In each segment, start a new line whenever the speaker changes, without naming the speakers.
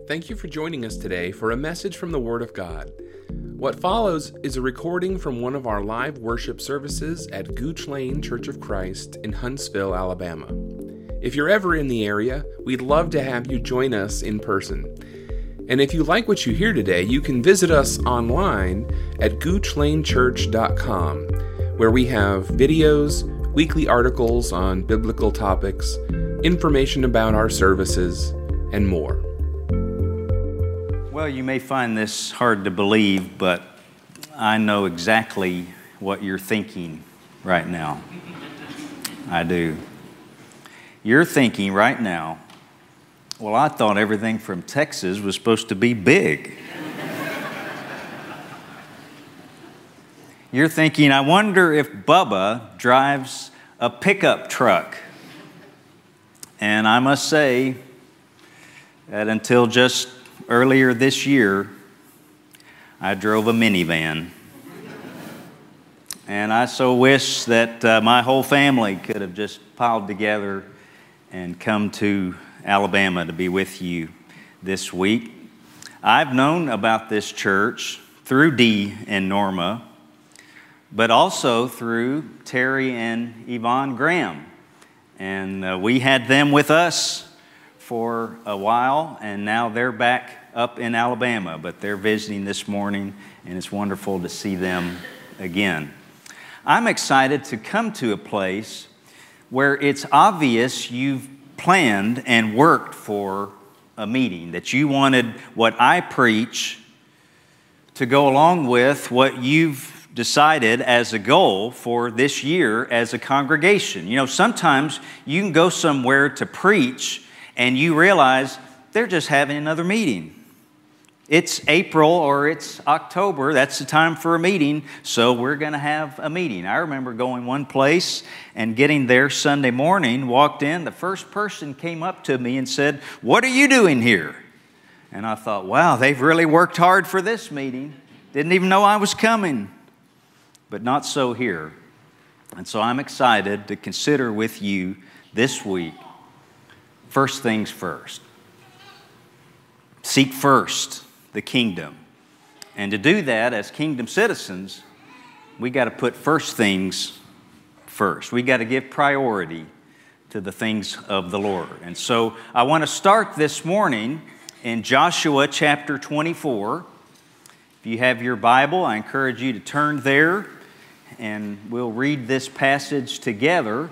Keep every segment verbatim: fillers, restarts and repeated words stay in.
Thank you for joining us today for a message from the Word of God. What follows is a recording from one of our live worship services at Gooch Lane Church of Christ in Huntsville, Alabama. If you're ever in the area, we'd love to have you join us in person. And if you like what you hear today, you can visit us online at gooch lane church dot com, where we have videos, weekly articles on biblical topics, information about our services, and more.
Well, you may find this hard to believe, but I know exactly what you're thinking right now. I do. You're thinking right now, well, I thought everything from Texas was supposed to be big. You're thinking, I wonder if Bubba drives a pickup truck. And I must say that until just earlier this year, I drove a minivan. And I so wish that uh, my whole family could have just piled together and come to Alabama to be with you this week. I've known about this church through Dee and Norma, but also through Terry and Yvonne Graham. And uh, we had them with us for a while, and now they're back up in Alabama, but they're visiting this morning, and it's wonderful to see them again. I'm excited to come to a place where it's obvious you've planned and worked for a meeting, that you wanted what I preach to go along with what you've decided as a goal for this year as a congregation. You know, sometimes you can go somewhere to preach and you realize they're just having another meeting. It's April or it's October, that's the time for a meeting, so we're going to have a meeting. I remember going one place and getting there Sunday morning, walked in, the first person came up to me and said, "What are you doing here?" And I thought, wow, they've really worked hard for this meeting. Didn't even know I was coming. But not so here. And so I'm excited to consider with you this week, first things first. Seek first the kingdom. And to do that as kingdom citizens, we got to put first things first. We got to give priority to the things of the Lord. And so I want to start this morning in Joshua chapter twenty-four. If you have your Bible, I encourage you to turn there and we'll read this passage together.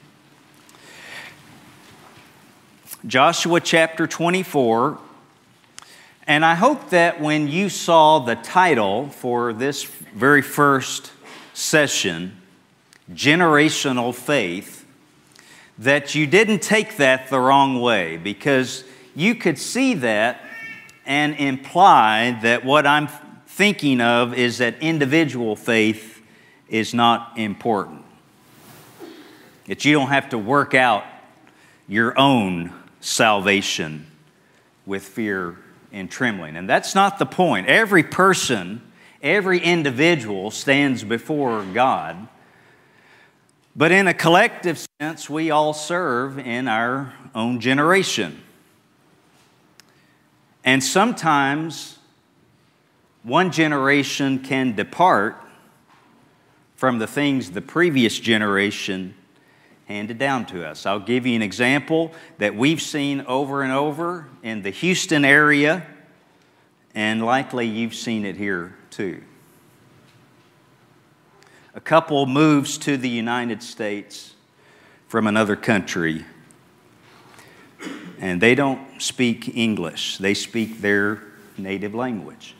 Joshua chapter twenty-four. And I hope that when you saw the title for this very first session, Generational Faith, that you didn't take that the wrong way, because you could see that and imply that what I'm thinking of is that individual faith is not important. That you don't have to work out your own salvation with fear and trembling. And that's not the point. Every person, every individual stands before God. But in a collective sense, we all serve in our own generation. And sometimes one generation can depart from the things the previous generation handed down to us. I'll give you an example that we've seen over and over in the Houston area, and likely you've seen it here too. A couple moves to the United States from another country, and they don't speak English. They speak their native language.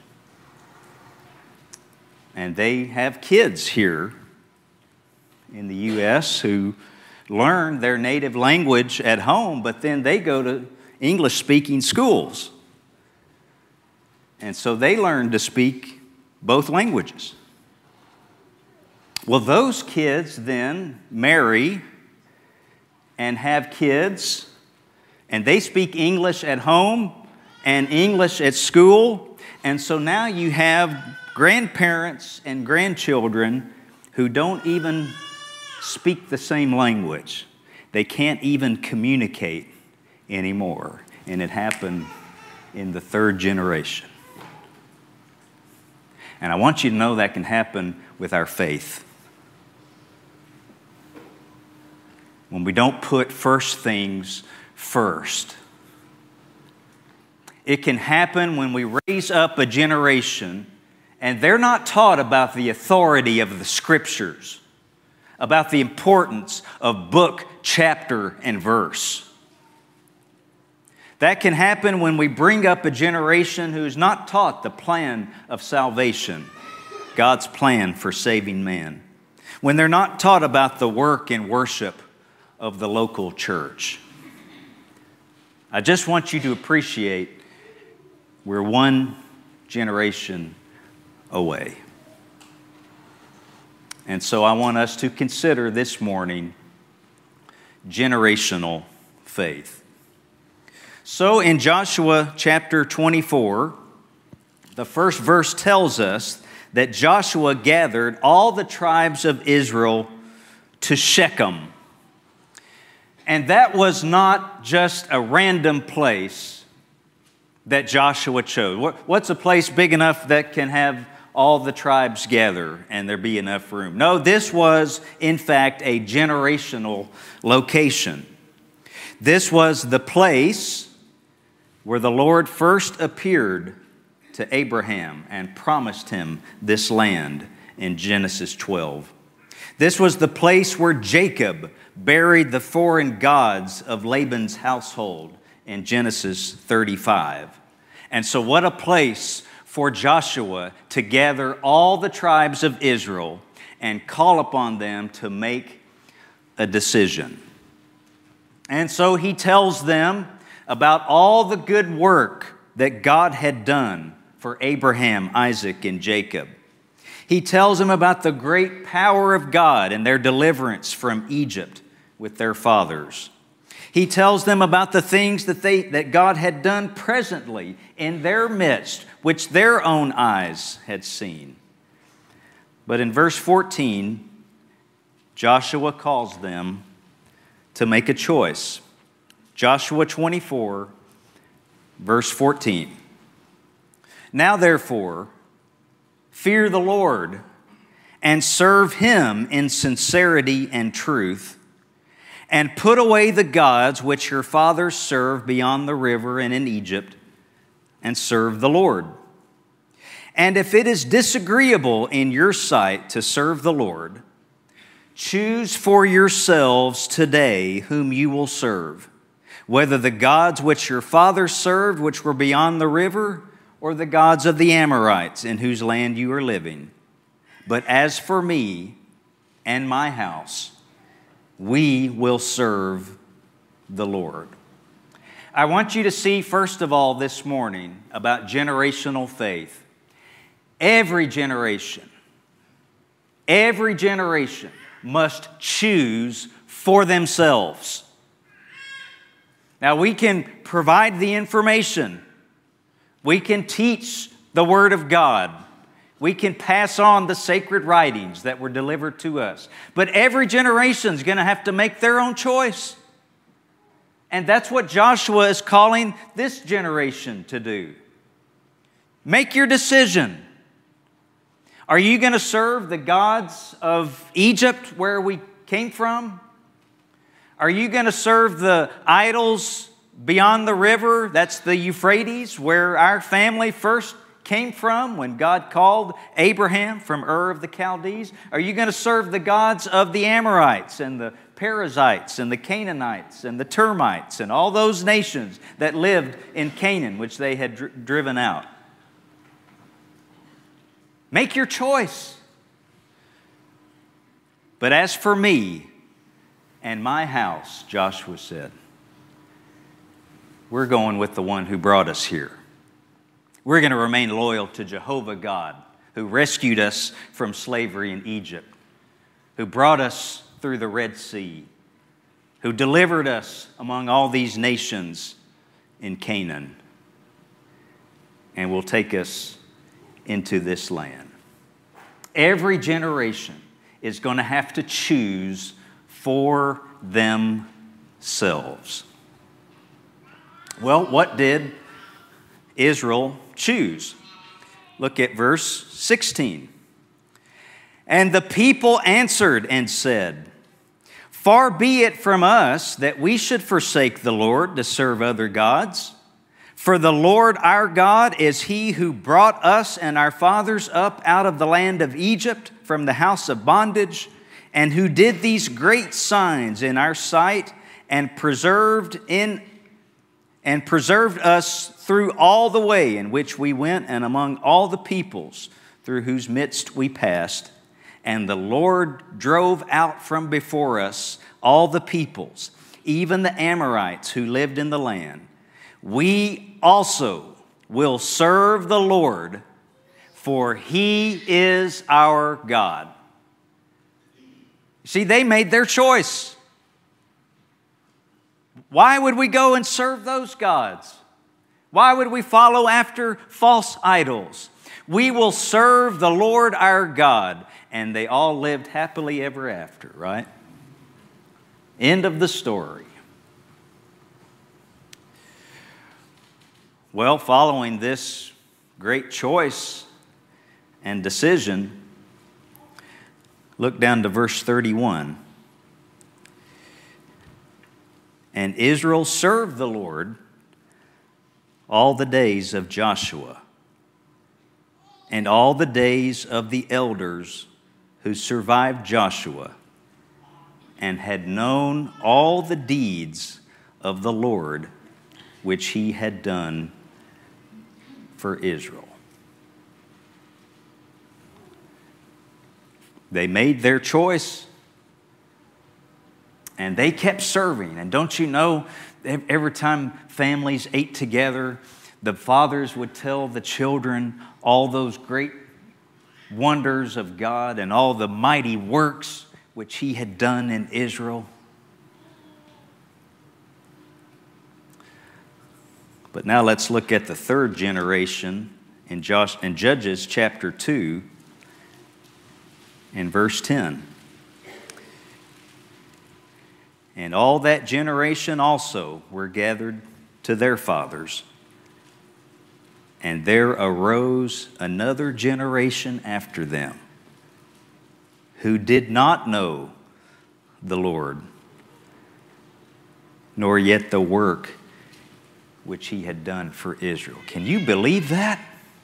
And they have kids here in the U S who learn their native language at home, but then they go to English-speaking schools. And so they learn to speak both languages. Well, those kids then marry and have kids, and they speak English at home and English at school. And so now you have grandparents and grandchildren who don't even speak the same language. They can't even communicate anymore. And it happened in the third generation. And I want you to know that can happen with our faith. When we don't put first things first. It can happen when we raise up a generation and they're not taught about the authority of the Scriptures, about the importance of book, chapter, and verse. That can happen when we bring up a generation who's not taught the plan of salvation, God's plan for saving man. When they're not taught about the work and worship of the local church. I just want you to appreciate we're one generation away. And so I want us to consider this morning generational faith. So in Joshua chapter twenty-four, the first verse tells us that Joshua gathered all the tribes of Israel to Shechem. And that was not just a random place that Joshua chose. What's a place big enough that can have all the tribes gather and there be enough room? No, this was, in fact, a generational location. This was the place where the Lord first appeared to Abraham and promised him this land in Genesis twelve. This was the place where Jacob buried the foreign gods of Laban's household in Genesis thirty-five. And so what a place for Joshua to gather all the tribes of Israel and call upon them to make a decision. And so he tells them about all the good work that God had done for Abraham, Isaac, and Jacob. He tells them about the great power of God and their deliverance from Egypt with their fathers. He tells them about the things that they that God had done presently in their midst, which their own eyes had seen. But in verse fourteen, Joshua calls them to make a choice. Joshua twenty-four, verse fourteen. Now therefore, fear the Lord and serve Him in sincerity and truth, and put away the gods which your fathers served beyond the river and in Egypt, and serve the Lord. And if it is disagreeable in your sight to serve the Lord, choose for yourselves today whom you will serve, whether the gods which your fathers served, which were beyond the river, or the gods of the Amorites in whose land you are living. But as for me and my house, we will serve the Lord. I want you to see, first of all, this morning about generational faith. Every generation, every generation must choose for themselves. Now, we can provide the information. We can teach the Word of God. We can pass on the sacred writings that were delivered to us. But every generation is going to have to make their own choice. And that's what Joshua is calling this generation to do. Make your decision. Are you going to serve the gods of Egypt, where we came from? Are you going to serve the idols beyond the river? That's the Euphrates, where our family first came from when God called Abraham from Ur of the Chaldees? Are you going to serve the gods of the Amorites and the Perizzites and the Canaanites and the Termites and all those nations that lived in Canaan, which they had dr- driven out? Make your choice. But as for me and my house, Joshua said, we're going with the one who brought us here. We're going to remain loyal to Jehovah God, who rescued us from slavery in Egypt, who brought us through the Red Sea, who delivered us among all these nations in Canaan, and will take us into this land. Every generation is going to have to choose for themselves. Well, what did Israel choose? Look at verse sixteen. And the people answered and said, Far be it from us that we should forsake the Lord to serve other gods. For the Lord our God is He who brought us and our fathers up out of the land of Egypt from the house of bondage, and who did these great signs in our sight and preserved in and preserved us through all the way in which we went and among all the peoples through whose midst we passed. And the Lord drove out from before us all the peoples, even the Amorites who lived in the land. We also will serve the Lord, for He is our God. See, they made their choice. Why would we go and serve those gods? Why would we follow after false idols? We will serve the Lord our God. And they all lived happily ever after, right? End of the story. Well, following this great choice and decision, look down to verse thirty-one. And Israel served the Lord all the days of Joshua and all the days of the elders who survived Joshua and had known all the deeds of the Lord which He had done for Israel. They made their choice and they kept serving. And don't you know, every time families ate together, the fathers would tell the children all those great wonders of God and all the mighty works which He had done in Israel. But now let's look at the third generation in, Josh, in Judges chapter two in verse ten. And all that generation also were gathered to their fathers. And there arose another generation after them, who did not know the Lord, nor yet the work which He had done for Israel. Can you believe that?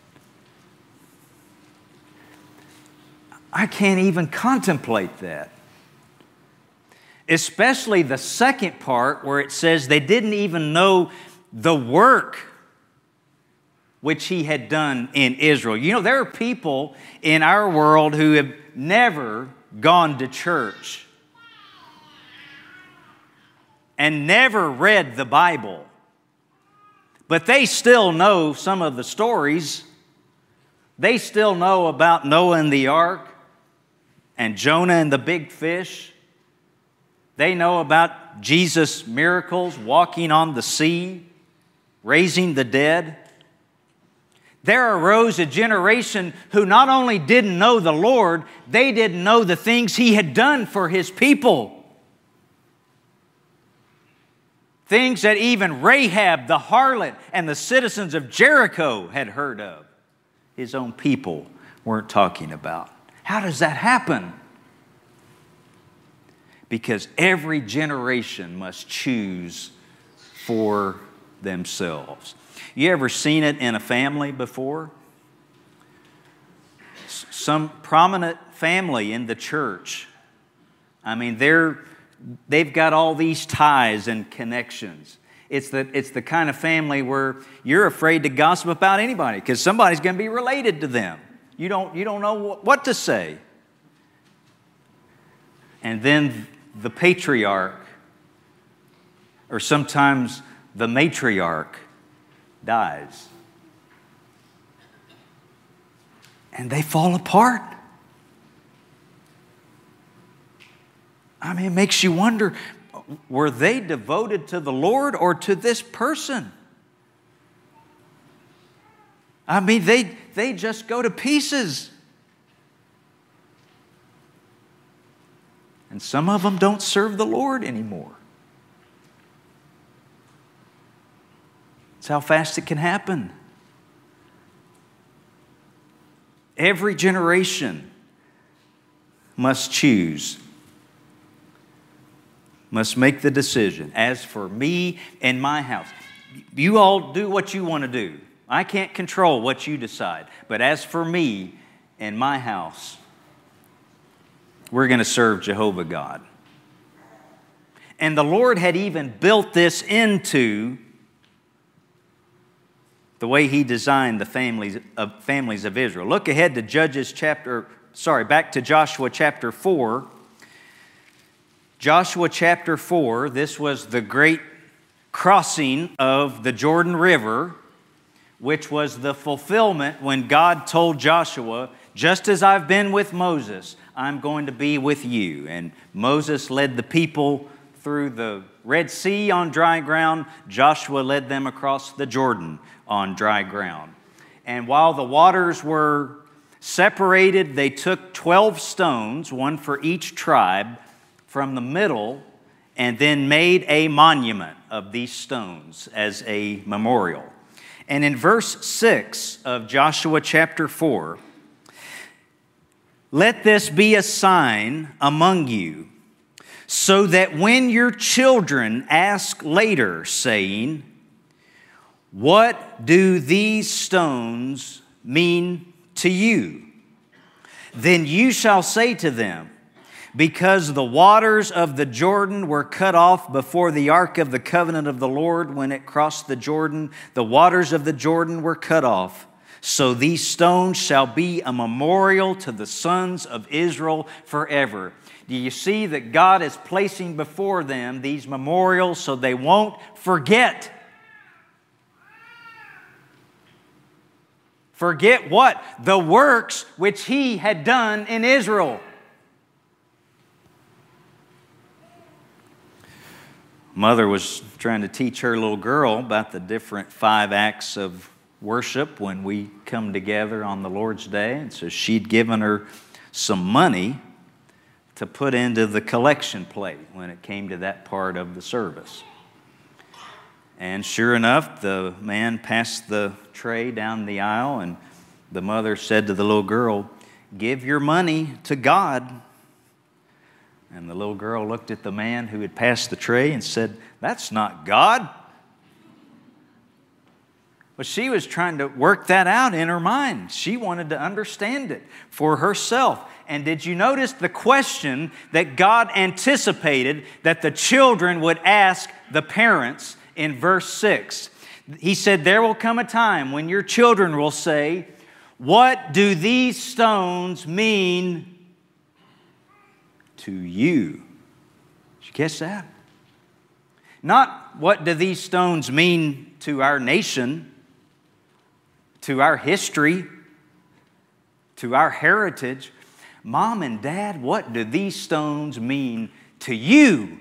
I can't even contemplate that. Especially the second part where it says they didn't even know the work which He had done in Israel. You know, there are people in our world who have never gone to church and never read the Bible, but they still know some of the stories. They still know about Noah and the ark and Jonah and the big fish. They know about Jesus' miracles, walking on the sea, raising the dead. There arose a generation who not only didn't know the Lord, they didn't know the things He had done for His people. Things that even Rahab the harlot and the citizens of Jericho had heard of. His own people weren't talking about. How does that happen? Because every generation must choose for themselves. You ever seen it in a family before? Some prominent family in the church. I mean, they're, they've got all these ties and connections. It's the, it's the kind of family where you're afraid to gossip about anybody because somebody's going to be related to them. You don't, you don't know what to say. And then the patriarch, or sometimes the matriarch, dies. And they fall apart. I mean, it makes you wonder, were they devoted to the Lord or to this person? I mean, they, they just go to pieces. And some of them don't serve the Lord anymore. That's how fast it can happen. Every generation must choose, must make the decision. As for me and my house, you all do what you want to do. I can't control what you decide. But as for me and my house, we're going to serve Jehovah God. And the Lord had even built this into the way He designed the families of, families of Israel. Look ahead to Judges chapter, sorry, back to Joshua chapter four. Joshua chapter four, this was the great crossing of the Jordan River, which was the fulfillment when God told Joshua, just as I've been with Moses, I'm going to be with you. And Moses led the people through the Red Sea on dry ground. Joshua led them across the Jordan on dry ground. And while the waters were separated, they took twelve stones, one for each tribe, from the middle, and then made a monument of these stones as a memorial. And in verse six of Joshua chapter four, let this be a sign among you, so that when your children ask later, saying, what do these stones mean to you? Then you shall say to them, because the waters of the Jordan were cut off before the ark of the covenant of the Lord when it crossed the Jordan, the waters of the Jordan were cut off. So these stones shall be a memorial to the sons of Israel forever. Do you see that God is placing before them these memorials so they won't forget? Forget what? The works which He had done in Israel. Mother was trying to teach her little girl about the different five acts of worship when we come together on the Lord's Day. And so she'd given her some money to put into the collection plate when it came to that part of the service. And sure enough, the man passed the tray down the aisle, and the mother said to the little girl, give your money to God. And the little girl looked at the man who had passed the tray and said, that's not God. But she was trying to work that out in her mind. She wanted to understand it for herself. And did you notice the question that God anticipated that the children would ask the parents in verse six? He said, there will come a time when your children will say, what do these stones mean to you? Did you catch that? Not what do these stones mean to our nation, to our history, to our heritage. Mom and Dad, what do these stones mean to you?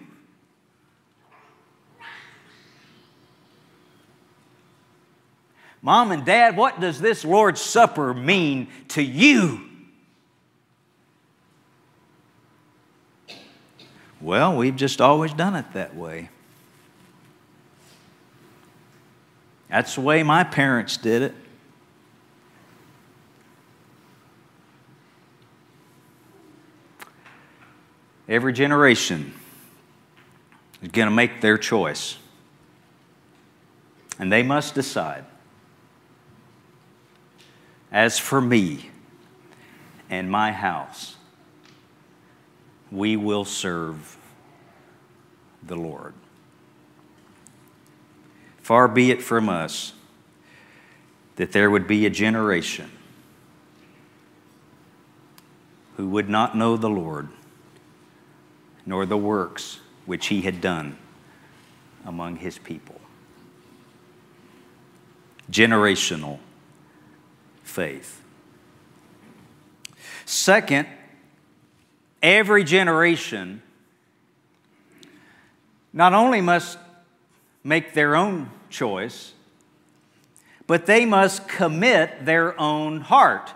Mom and Dad, what does this Lord's Supper mean to you? Well, we've just always done it that way. That's the way my parents did it. Every generation is going to make their choice. And they must decide. As for me and my house, we will serve the Lord. Far be it from us that there would be a generation who would not know the Lord, nor the works which He had done among His people. Generational faith. Second, every generation not only must make their own choice, but they must commit their own heart.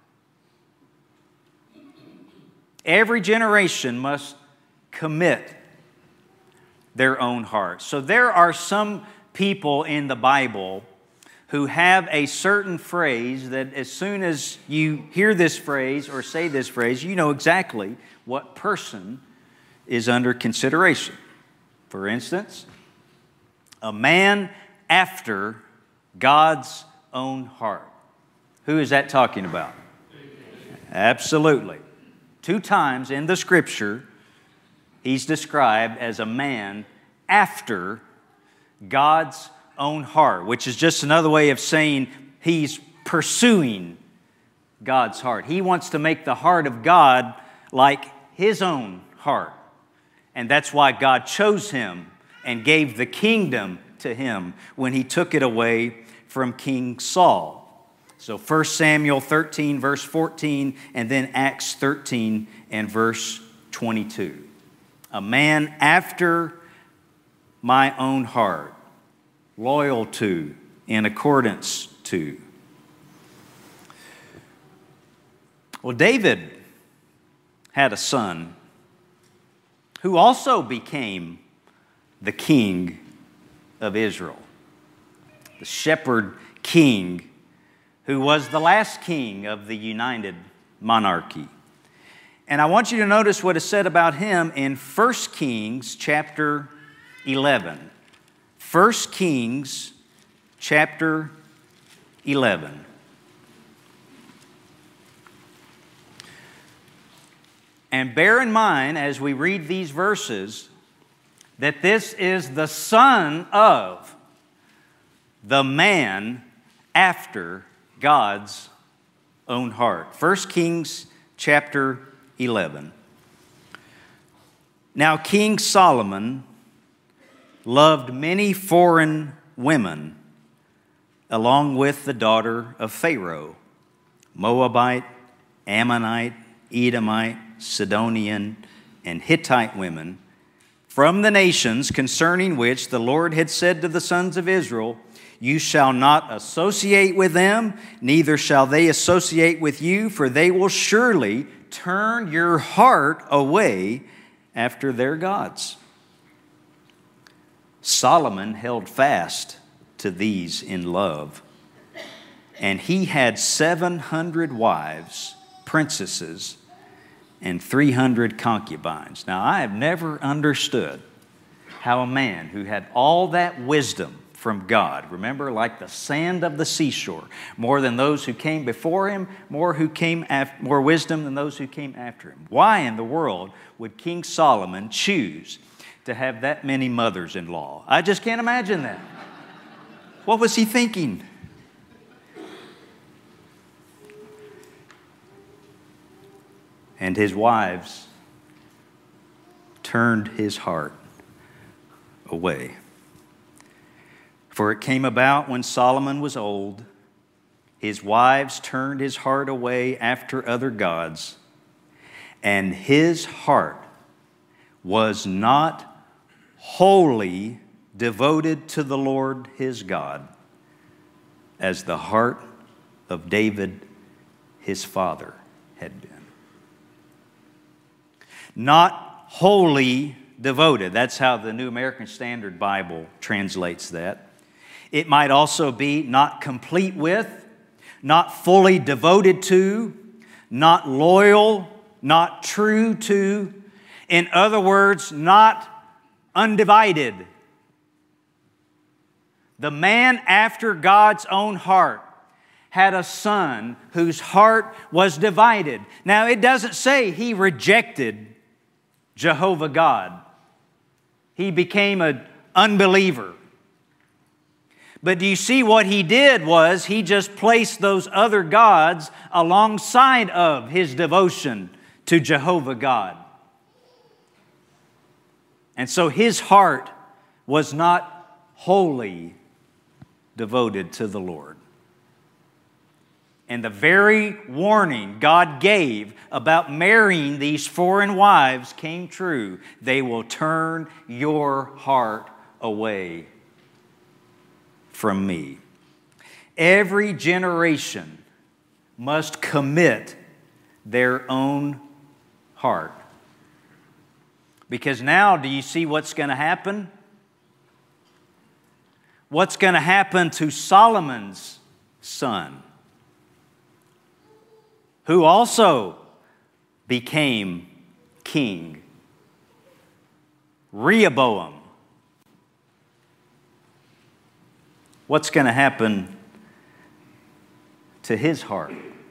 Every generation must commit their own heart. So there are some people in the Bible who have a certain phrase that as soon as you hear this phrase or say this phrase, you know exactly what person is under consideration. For instance, a man after God's own heart. Who is that talking about? Absolutely. Two times in the Scripture, he's described as a man after God's own heart, which is just another way of saying he's pursuing God's heart. He wants to make the heart of God like his own heart. And that's why God chose him and gave the kingdom to him when he took it away from King Saul. So First Samuel thirteen, verse fourteen, and then Acts thirteen and verse twenty-two. A man after my own heart, loyal to, in accordance to. Well, David had a son who also became the king of Israel, the shepherd king who was the last king of the united monarchy. And I want you to notice what is said about him in First Kings chapter eleven. First Kings chapter eleven. And bear in mind as we read these verses that this is the son of the man after God's own heart. First Kings chapter eleven. Now King Solomon loved many foreign women, along with the daughter of Pharaoh, Moabite, Ammonite, Edomite, Sidonian, and Hittite women, from the nations concerning which the Lord had said to the sons of Israel, you shall not associate with them, neither shall they associate with you, for they will surely turn your heart away after their gods. Solomon held fast to these in love, and he had seven hundred wives, princesses, and three hundred concubines. Now, I have never understood how a man who had all that wisdom from God, remember, like the sand of the seashore, more than those who came before him, more who came after, more wisdom than those who came after him. Why in the world would King Solomon choose to have that many mothers-in-law? I just can't imagine that. What was he thinking? And his wives turned his heart away. For it came about when Solomon was old, his wives turned his heart away after other gods, and his heart was not wholly devoted to the Lord his God, as the heart of David his father had been. Not wholly devoted. That's how the New American Standard Bible translates that. It might also be not complete with, not fully devoted to, not loyal, not true to. In other words, not undivided. The man after God's own heart had a son whose heart was divided. Now, it doesn't say he rejected Jehovah God. He became an unbeliever. But do you see what he did was he just placed those other gods alongside of his devotion to Jehovah God. And so his heart was not wholly devoted to the Lord. And the very warning God gave about marrying these foreign wives came true. They will turn your heart away from me. Every generation must commit their own heart. Because now, do you see what's going to happen? what's going to happen to Solomon's son, who also became king, Rehoboam. What's going to happen to his heart?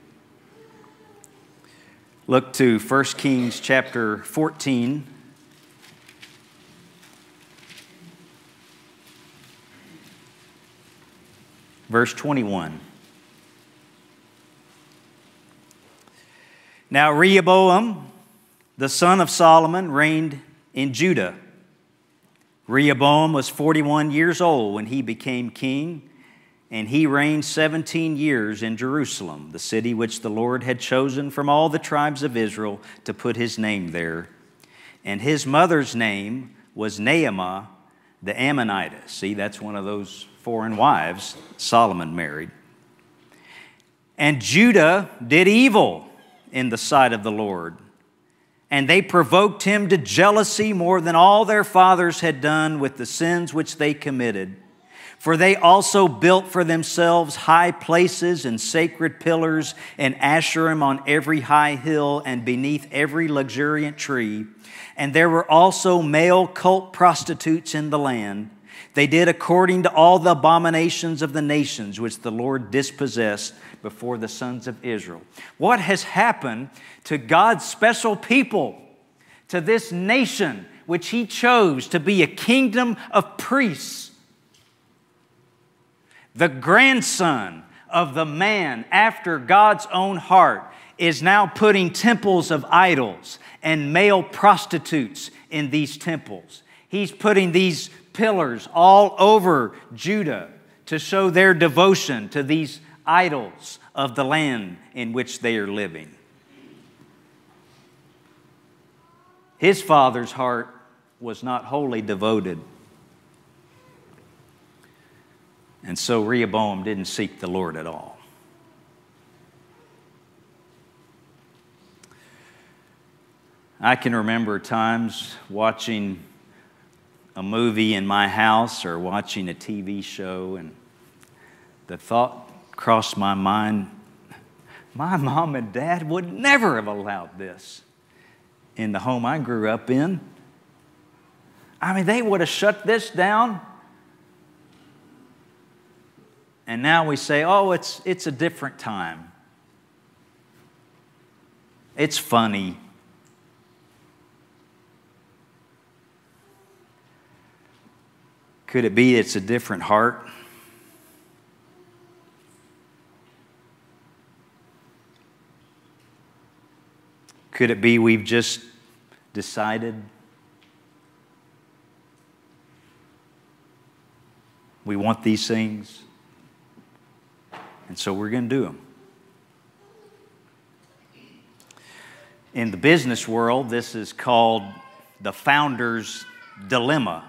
Look to First Kings chapter fourteen. Verse twenty-one. Now Rehoboam, the son of Solomon, reigned in Judah. Rehoboam was forty-one years old when he became king, and he reigned seventeen years in Jerusalem, the city which the Lord had chosen from all the tribes of Israel to put his name there. And his mother's name was Naamah the Ammonitess. See, that's one of those foreign wives Solomon married. And Judah did evil in the sight of the Lord, and they provoked him to jealousy more than all their fathers had done with the sins which they committed. For they also built for themselves high places and sacred pillars and Asherim on every high hill and beneath every luxuriant tree. And there were also male cult prostitutes in the land. They did according to all the abominations of the nations which the Lord dispossessed before the sons of Israel. What has happened to God's special people, to this nation which He chose to be a kingdom of priests? The grandson of the man after God's own heart is now putting temples of idols and male prostitutes in these temples. He's putting these pillars all over Judah to show their devotion to these idols of the land in which they are living. His father's heart was not wholly devoted. And so Rehoboam didn't seek the Lord at all. I can remember times watching a movie in my house or watching a T V show, and the thought crossed my mind, my mom and dad would never have allowed this in the home I grew up in. I mean, they would have shut this down. And now we say, oh, it's, it's a different time. It's funny. Could it be it's a different heart? Could it be we've just decided we want these things, and so we're going to do them? In the business world, this is called the founder's dilemma.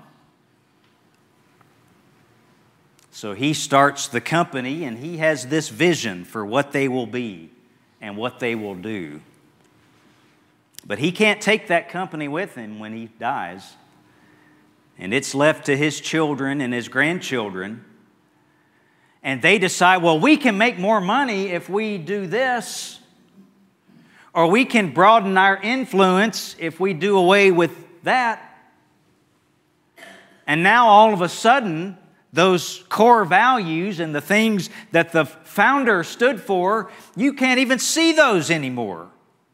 So he starts the company and he has this vision for what they will be and what they will do. But he can't take that company with him when he dies. And it's left to his children and his grandchildren. And they decide, well, we can make more money if we do this. Or we can broaden our influence if we do away with that. And now all of a sudden, those core values and the things that the founder stood for, you can't even see those anymore.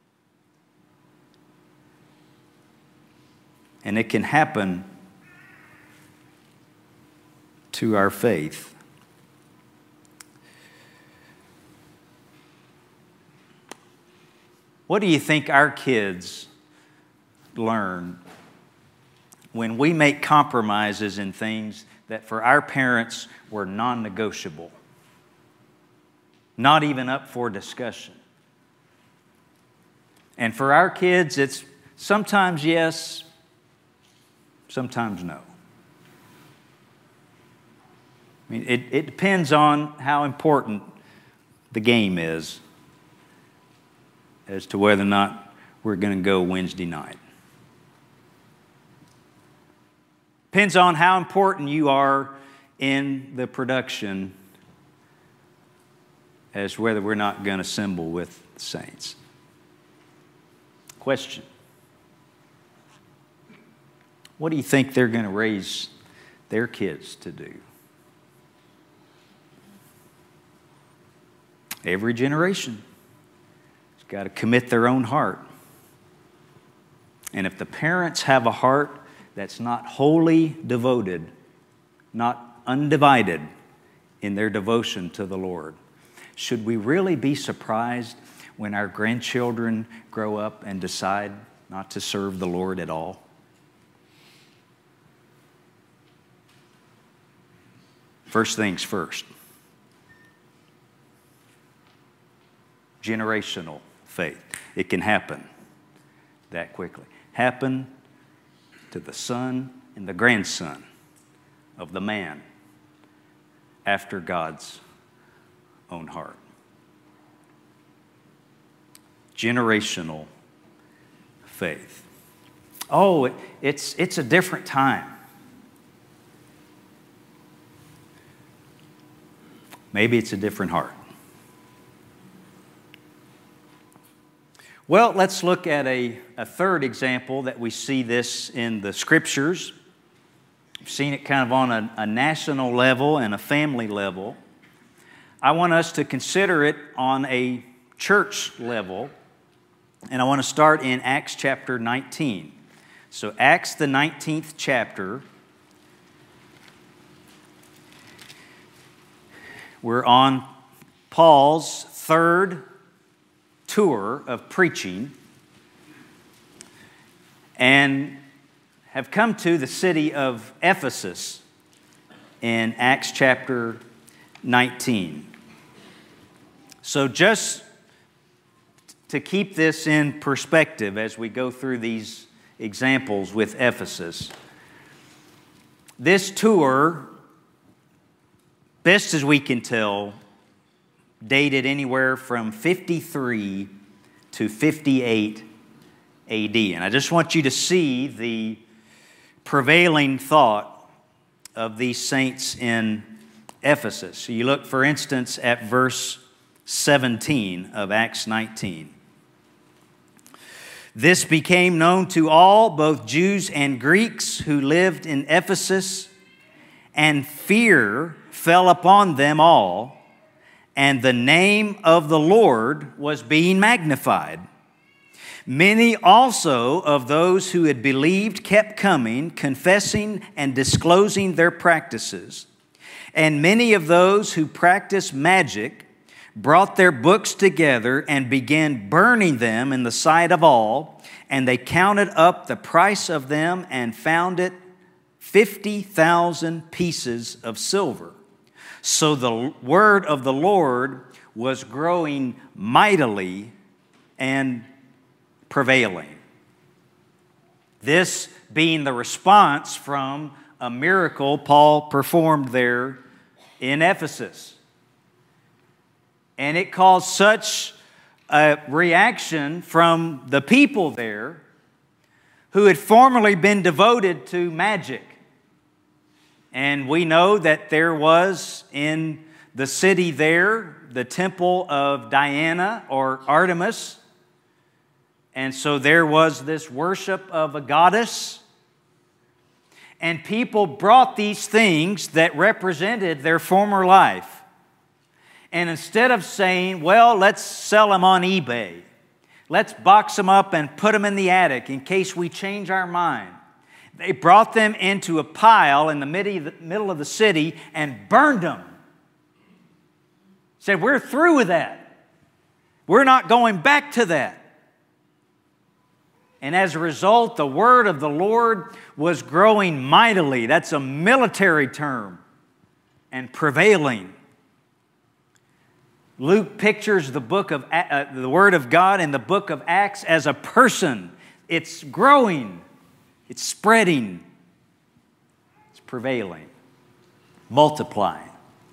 And it can happen to our faith. What do you think our kids learn when we make compromises in things that for our parents were non-negotiable, not even up for discussion? And for our kids, it's sometimes yes, sometimes no. I mean, it, it depends on how important the game is as to whether or not we're going to go Wednesday night. Depends on how important you are in the production as whether we're not going to assemble with the saints. Question. What do you think they're going to raise their kids to do? Every generation has got to commit their own heart. And if the parents have a heart that's not wholly devoted, not undivided in their devotion to the Lord, should we really be surprised when our grandchildren grow up and decide not to serve the Lord at all? First things first. Generational faith. It can happen that quickly. Happen to the son and the grandson of the man after God's own heart. Generational faith. Oh, it, it's, it's a different time. Maybe it's a different heart. Well, let's look at a, a third example that we see this in the Scriptures. We've seen it kind of on a, a national level and a family level. I want us to consider it on a church level, and I want to start in Acts chapter nineteen. So Acts, the nineteenth chapter. We're on Paul's third tour of preaching and have come to the city of Ephesus in Acts chapter nineteen. So just to keep this in perspective as we go through these examples with Ephesus, this tour, best as we can tell, dated anywhere from fifty-three to fifty-eight A D. And I just want you to see the prevailing thought of these saints in Ephesus. So you look, for instance, at verse seventeen of Acts nineteen. This became known to all, both Jews and Greeks, who lived in Ephesus, and fear fell upon them all, and the name of the Lord was being magnified. Many also of those who had believed kept coming, confessing and disclosing their practices. And many of those who practiced magic brought their books together and began burning them in the sight of all, and they counted up the price of them and found it fifty thousand pieces of silver. So the word of the Lord was growing mightily and prevailing. This being the response from a miracle Paul performed there in Ephesus. And it caused such a reaction from the people there who had formerly been devoted to magic. And we know that there was in the city there the temple of Diana or Artemis. And so there was this worship of a goddess. And people brought these things that represented their former life. And instead of saying, well, let's sell them on eBay, let's box them up and put them in the attic in case we change our mind, they brought them into a pile in the middle of the city and burned them. Said, we're through with that. We're not going back to that. And as a result, the word of the Lord was growing mightily. That's a military term. And prevailing. Luke pictures the book of uh, the Word of God in the book of Acts as a person. It's growing. It's spreading. It's prevailing. Multiplying.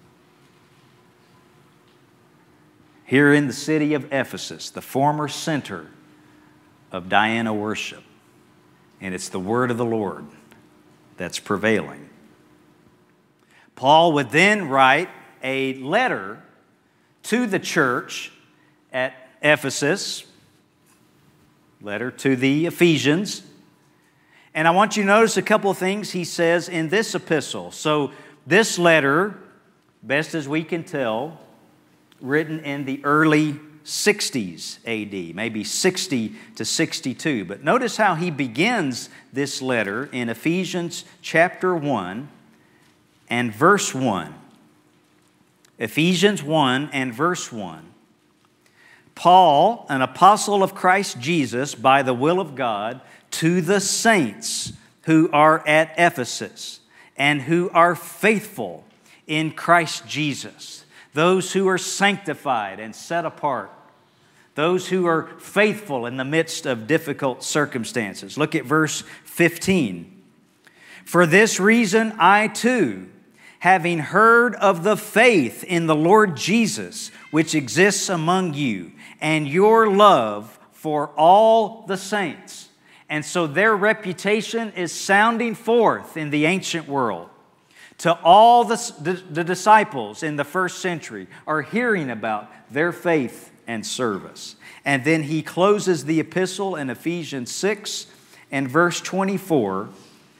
Here in the city of Ephesus, the former center of Diana worship. And it's the word of the Lord that's prevailing. Paul would then write a letter to the church at Ephesus, letter to the Ephesians. And I want you to notice a couple of things he says in this epistle. So this letter, best as we can tell, written in the early sixties A D, maybe sixty to sixty-two. But notice how he begins this letter in Ephesians chapter one and verse one. Ephesians one and verse one. Paul, an apostle of Christ Jesus, by the will of God, to the saints who are at Ephesus and who are faithful in Christ Jesus, those who are sanctified and set apart, those who are faithful in the midst of difficult circumstances. Look at verse fifteen. For this reason I too, having heard of the faith in the Lord Jesus, which exists among you, and your love for all the saints. And so their reputation is sounding forth in the ancient world. To all the, the, the disciples in the first century are hearing about their faith and service. And then he closes the epistle in Ephesians six and verse twenty-four.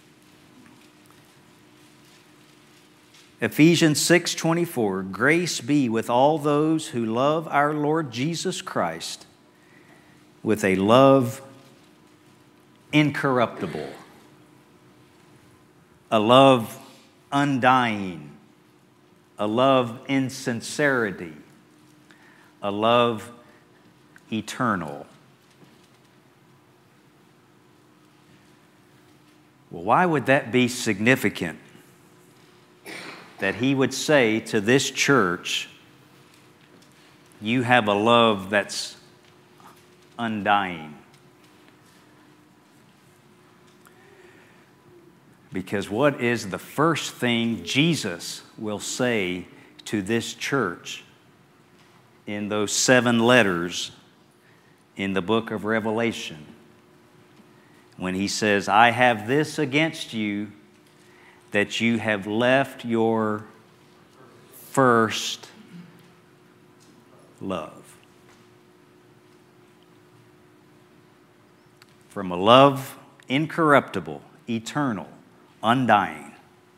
Ephesians six twenty-four, grace be with all those who love our Lord Jesus Christ with a love incorruptible, a love undying, a love in sincerity, a love eternal. Well, why would that be significant? That he would say to this church, you have a love that's undying. Because what is the first thing Jesus will say to this church in those seven letters in the book of Revelation? When he says, I have this against you, that you have left your first love. From a love incorruptible, eternal, undying,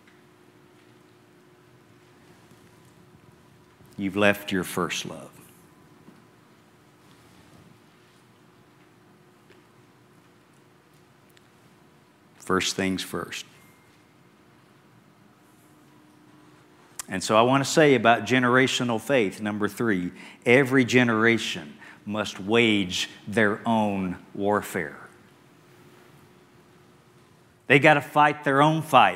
you've left your first love. First things first. And so I want to say about generational faith, number three, every generation must wage their own warfare. They got to fight their own fight.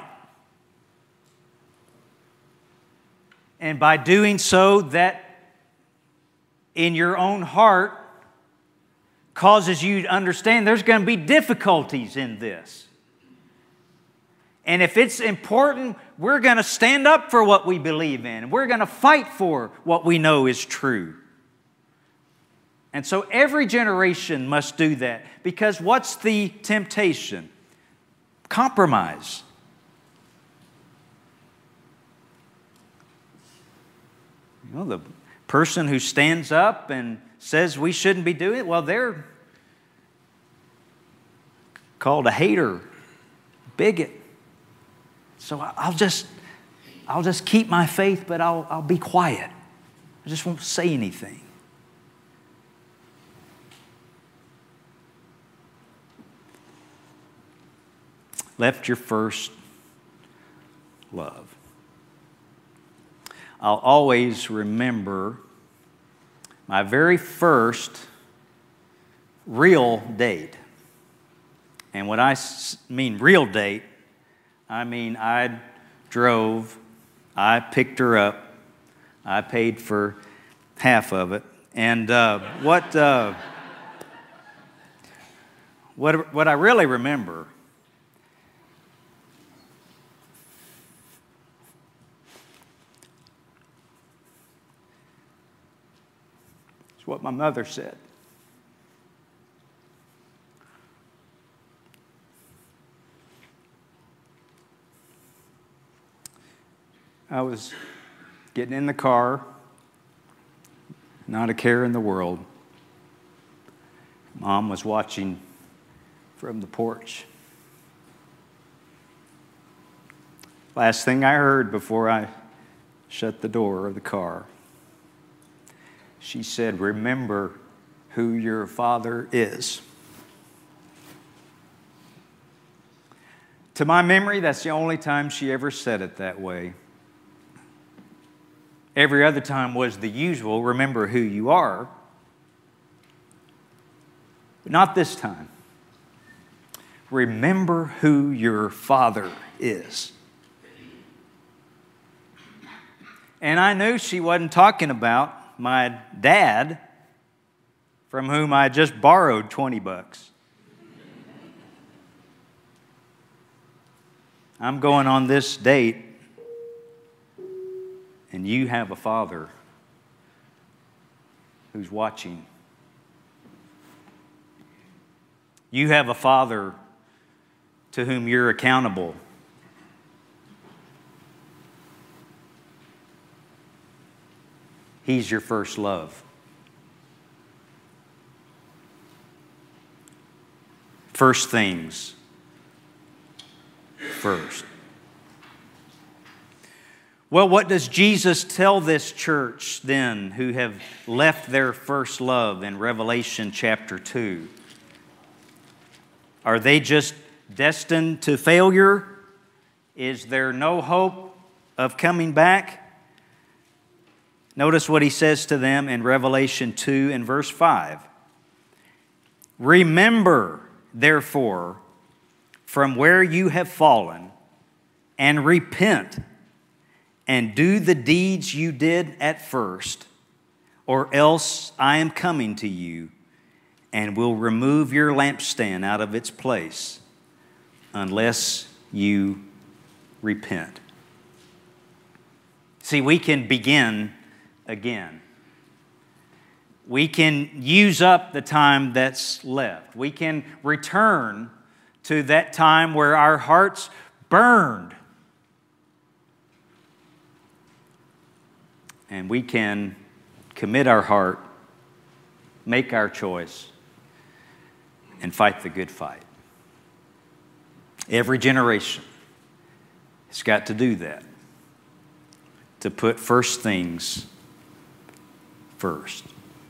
And by doing so, that in your own heart causes you to understand there's going to be difficulties in this. And if it's important, we're going to stand up for what we believe in. We're going to fight for what we know is true. And so every generation must do that. Because what's the temptation? Compromise. You know, the person who stands up and says we shouldn't be doing it, well, they're called a hater, bigot. So I'll just, I'll just keep my faith, but I'll, I'll be quiet. I just won't say anything. Left your first love. I'll always remember my very first real date. And when I mean real date, I mean, I drove, I picked her up, I paid for half of it. And uh, what, uh, what, what I really remember is what my mother said. I was getting in the car, not a care in the world. Mom was watching from the porch. Last thing I heard before I shut the door of the car, she said, "Remember who your father is." To my memory, that's the only time she ever said it that way. Every other time was the usual, "Remember who you are." But not this time. Remember who your father is. And I knew she wasn't talking about my dad, from whom I just borrowed twenty bucks. I'm going on this date, and you have a father who's watching. You have a father to whom you're accountable. He's your first love. First things first. Well, what does Jesus tell this church then who have left their first love in Revelation chapter two? Are they just destined to failure? Is there no hope of coming back? Notice what he says to them in Revelation two and verse five. "Remember, therefore, from where you have fallen, and repent, and do the deeds you did at first, or else I am coming to you, and will remove your lampstand out of its place, unless you repent." See, we can begin again. We can use up the time that's left. We can return to that time where our hearts burned. And we can commit our heart, make our choice, and fight the good fight. Every generation has got to do that, to put first things first.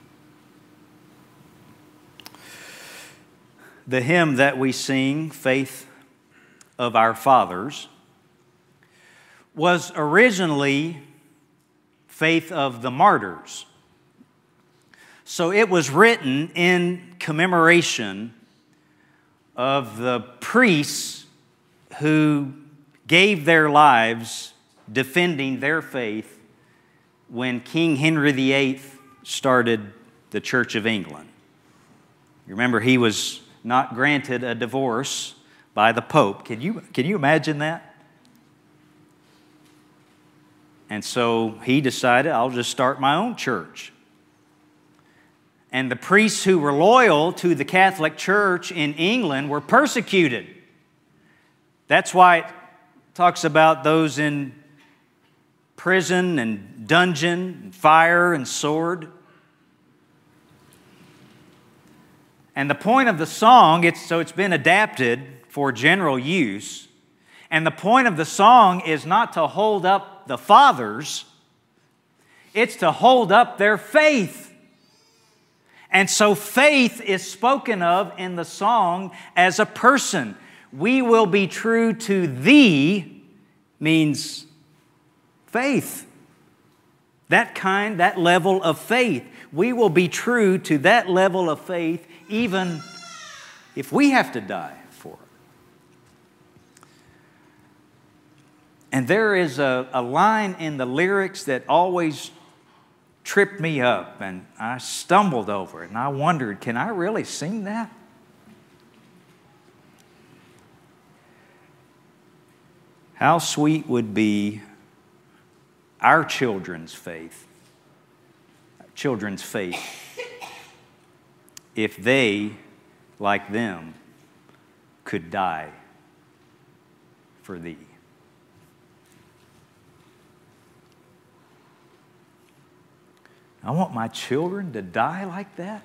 The hymn that we sing, "Faith of Our Fathers," was originally Faith of the Martyrs. So it was written in commemoration of the priests who gave their lives defending their faith when King Henry the Eighth started the Church of England. You remember, he was not granted a divorce by the Pope. Can you, can you imagine that? And so he decided, I'll just start my own church. And the priests who were loyal to the Catholic Church in England were persecuted. That's why it talks about those in prison and dungeon, and fire and sword. And the point of the song, it's, so it's been adapted for general use. And the point of the song is not to hold up the fathers, it's to hold up their faith. And so faith is spoken of in the song as a person. We will be true to thee means faith. That kind, that level of faith. We will be true to that level of faith even if we have to die for it. And there is a, a line in the lyrics that always tripped me up, and I stumbled over it, and I wondered, can I really sing that? How sweet would be our children's faith, children's faith, if they, like them, could die for thee. I want my children to die like that?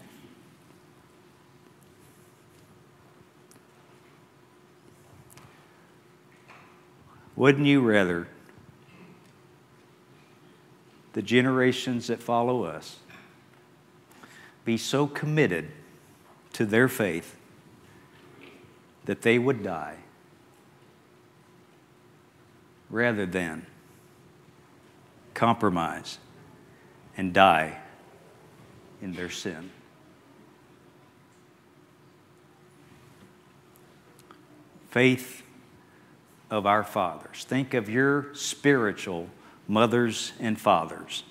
Wouldn't you rather the generations that follow us be so committed to their faith that they would die rather than compromise and die in their sin? Faith of our fathers. Think of your spiritual mothers and fathers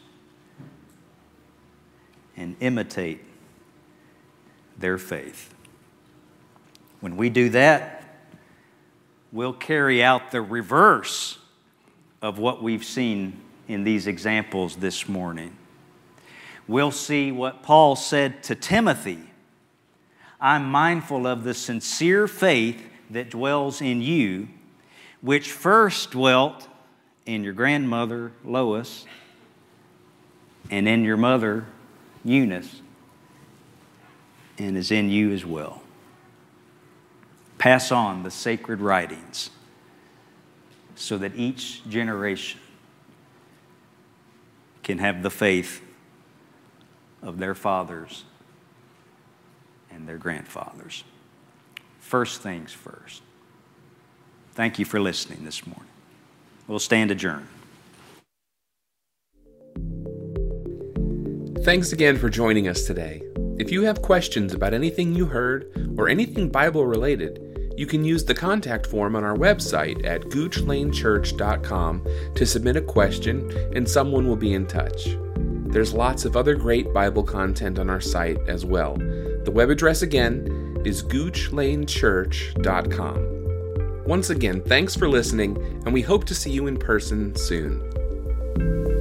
and imitate their faith. When we do that, we'll carry out the reverse of what we've seen in these examples this morning. We'll see what Paul said to Timothy. I'm mindful of the sincere faith that dwells in you, which first dwelt in your grandmother Lois and in your mother Eunice, and is in you as well. Pass on the sacred writings so that each generation can have the faith of their fathers and their grandfathers. First things first. Thank you for listening this morning. We'll stand adjourned.
Thanks again for joining us today. If you have questions about anything you heard or anything Bible related, you can use the contact form on our website at gooch lane church dot com to submit a question, and someone will be in touch. There's lots of other great Bible content on our site as well. The web address again is gooch lane church dot com. Once again, thanks for listening, and we hope to see you in person soon.